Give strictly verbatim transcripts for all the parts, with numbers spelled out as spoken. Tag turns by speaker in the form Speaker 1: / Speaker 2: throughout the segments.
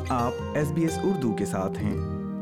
Speaker 1: آپ S B S Urdu کے ساتھ ہیں۔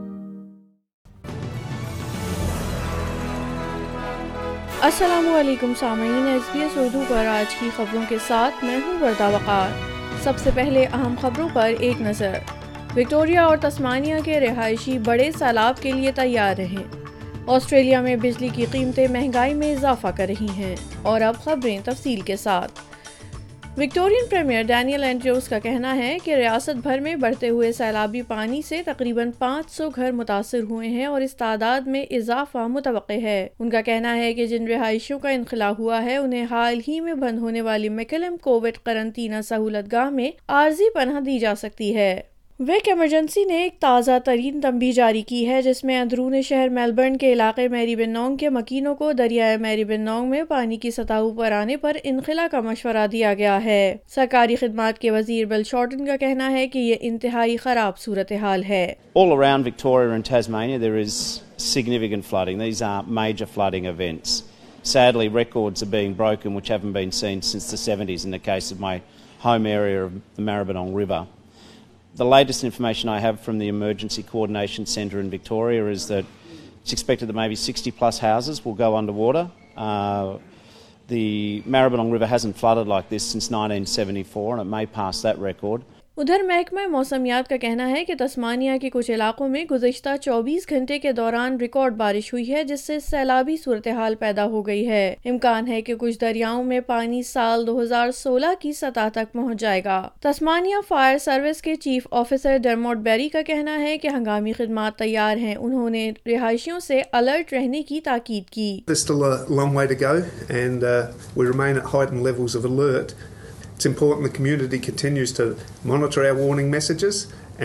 Speaker 2: السلام علیکم سامعین، ایس بی ایس اردو پر آج کی خبروں کے ساتھ میں ہوں وردہ وقار۔ سب سے پہلے اہم خبروں پر ایک نظر۔ وکٹوریا اور تسمانیہ کے رہائشی بڑے سیلاب کے لیے تیار رہیں۔ آسٹریلیا میں بجلی کی قیمتیں مہنگائی میں اضافہ کر رہی ہیں۔ اور اب خبریں تفصیل کے ساتھ۔ وکٹورین پریمیئر ڈینیل اینڈریوز کا کہنا ہے کہ ریاست بھر میں بڑھتے ہوئے سیلابی پانی سے تقریباً پانچ سو گھر متاثر ہوئے ہیں اور اس تعداد میں اضافہ متوقع ہے۔ ان کا کہنا ہے کہ جن رہائشیوں کا انخلا ہوا ہے انہیں حال ہی میں بند ہونے والی میکلم کووڈ قرنطینہ سہولت گاہ میں عارضی پناہ دی جا سکتی ہے۔ ویک ایمرجنسی نے ایک تازہ ترین تنبیہ جاری کی ہے جس میں اندرون شہر میلبرن کے علاقے میری بنونگ کے مکینوں کو دریائے میری بنونگ میں پانی کی سطح اوپر آنے پر انخلا کا مشورہ دیا گیا ہے۔ سرکاری خدمات کے وزیر بل شارٹن کا کہنا ہے کہ یہ انتہائی خراب صورتحال ہے۔
Speaker 3: All around Victoria and Tasmania there is significant flooding. These are major flooding events. Sadly, records are being broken which haven't been seen since the seventies in the case of my home area of the Maribyrnong River. The latest information I have from the Emergency Coordination Centre in Victoria is that it's expected that maybe sixty plus houses will go underwater. Uh, the Maribyrnong River hasn't flooded like this since nineteen seventy-four and it may pass that record.
Speaker 2: ادھر محکمہ موسمیات کا کہنا ہے کہ Tasmania کے کچھ علاقوں میں گزشتہ چوبیس گھنٹے کے دوران ریکارڈ بارش ہوئی ہے جس سے سیلابی صورتحال پیدا ہو گئی ہے۔ امکان ہے کہ کچھ دریاؤں میں پانی سال دو ہزار سولہ کی سطح تک پہنچ جائے گا۔ تسمانیہ فائر سروس کے چیف آفیسر ڈرموٹ بیری کا کہنا ہے کہ ہنگامی خدمات تیار ہیں۔ انہوں نے رہائشیوں سے الرٹ رہنے کی تاکید کی۔
Speaker 4: There's still a long way to go and uh, we remain at heightened levels of alert. It's important the community continues to monitor our warning messages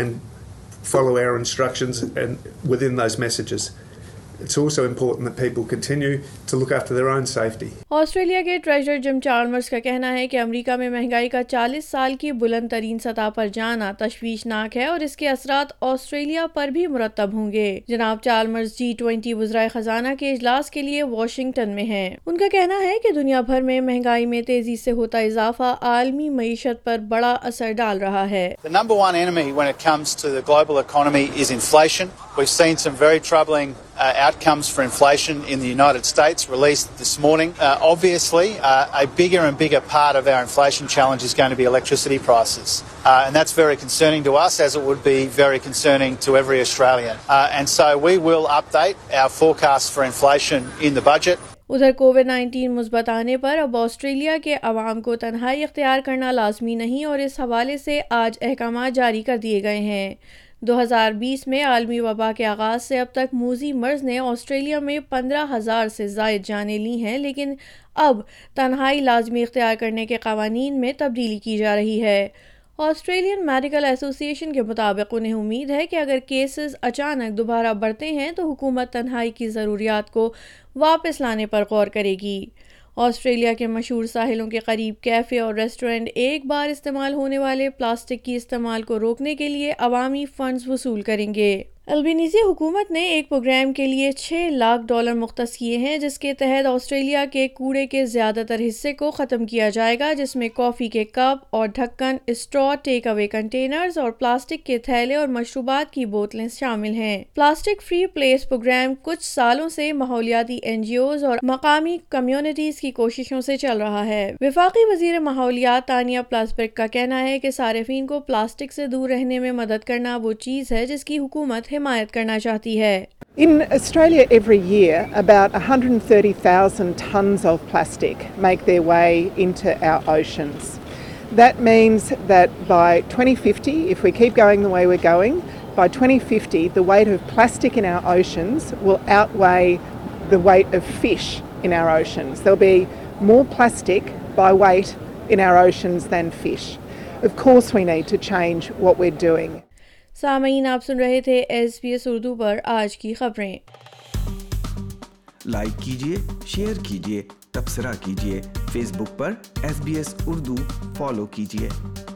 Speaker 4: and follow our instructions and within those messages. It's also important that people continue to look after their own safety.
Speaker 2: Australia کے treasurer Jim Chalmers کا کہنا ہے کہ امریکہ میں مہنگائی کا چالیس سال کی بلند ترین سطح پر جانا تشویشناک ہے اور اس کے اثرات آسٹریلیا پر بھی مرتب ہوں گے۔ جناب چارمرز جی ٹوینٹی وزرائے خزانہ کے اجلاس کے لیے واشنگٹن میں ہیں۔ ان کا کہنا ہے کہ دنیا بھر میں مہنگائی میں تیزی سے ہوتا اضافہ عالمی معیشت پر بڑا اثر ڈال رہا ہے۔
Speaker 5: The number one enemy when it comes to the global economy is inflation. We've seen some very troubling uh, outcomes for inflation in the United States released this morning. Uh, obviously, uh, a bigger and bigger part of our inflation challenge is going to be electricity prices. Uh, and that's very concerning to us, as it would be very concerning to every Australian. Uh, and so we will update our forecast for inflation in the budget.
Speaker 2: ادھر covid nineteen مثبت آنے پر اب Australia کے عوام کو تنہائی اختیار کرنا لازمی نہیں اور اس حوالے سے آج احکامات جاری کر دیے گئے ہیں۔ دو ہزار بیس میں عالمی وبا کے آغاز سے اب تک موذی مرض نے آسٹریلیا میں پندرہ ہزار سے زائد جانیں لی ہیں، لیکن اب تنہائی لازمی اختیار کرنے کے قوانین میں تبدیلی کی جا رہی ہے۔ آسٹریلین میڈیکل ایسوسی ایشن کے مطابق انہیں امید ہے کہ اگر کیسز اچانک دوبارہ بڑھتے ہیں تو حکومت تنہائی کی ضروریات کو واپس لانے پر غور کرے گی۔ آسٹریلیا کے مشہور ساحلوں کے قریب کیفے اور ریسٹورنٹ ایک بار استعمال ہونے والے پلاسٹک کی استعمال کو روکنے کے لیے عوامی فنڈز وصول کریں گے۔ البنیزی حکومت نے ایک پروگرام کے لیے چھ لاکھ ڈالر مختص کیے ہیں جس کے تحت آسٹریلیا کے کوڑے کے زیادہ تر حصے کو ختم کیا جائے گا، جس میں کافی کے کپ اور ڈھکن، اسٹرا، ٹیک اوے کنٹینرز اور پلاسٹک کے تھیلے اور مشروبات کی بوتلیں شامل ہیں۔ پلاسٹک فری پلیس پروگرام کچھ سالوں سے ماحولیاتی این جی اوز اور مقامی کمیونٹیز کی کوششوں سے چل رہا ہے۔ وفاقی وزیر ماحولیات تانیہ پلاسبرگ کا کہنا ہے کہ صارفین کو پلاسٹک سے دور رہنے میں مدد کرنا وہ چیز ہے جس کی حکومت حمایت کرنا چاہتی ہے۔
Speaker 6: In Australia every year about one hundred thirty thousand tonnes of plastic make their way into our oceans. That means that by twenty fifty, if we keep going the way we're going, by twenty fifty the weight of plastic in our oceans will outweigh the weight of fish in our oceans. There'll be more plastic by weight in our oceans than fish. Of course we need to change what we're doing.
Speaker 2: سامعین، آپ سن رہے تھے S B S Urdu پر آج کی خبریں۔
Speaker 1: Like کیجیے، شیئر کیجیے، تبصرہ کیجیے، فیس بک پر S B S Urdu follow کیجیے۔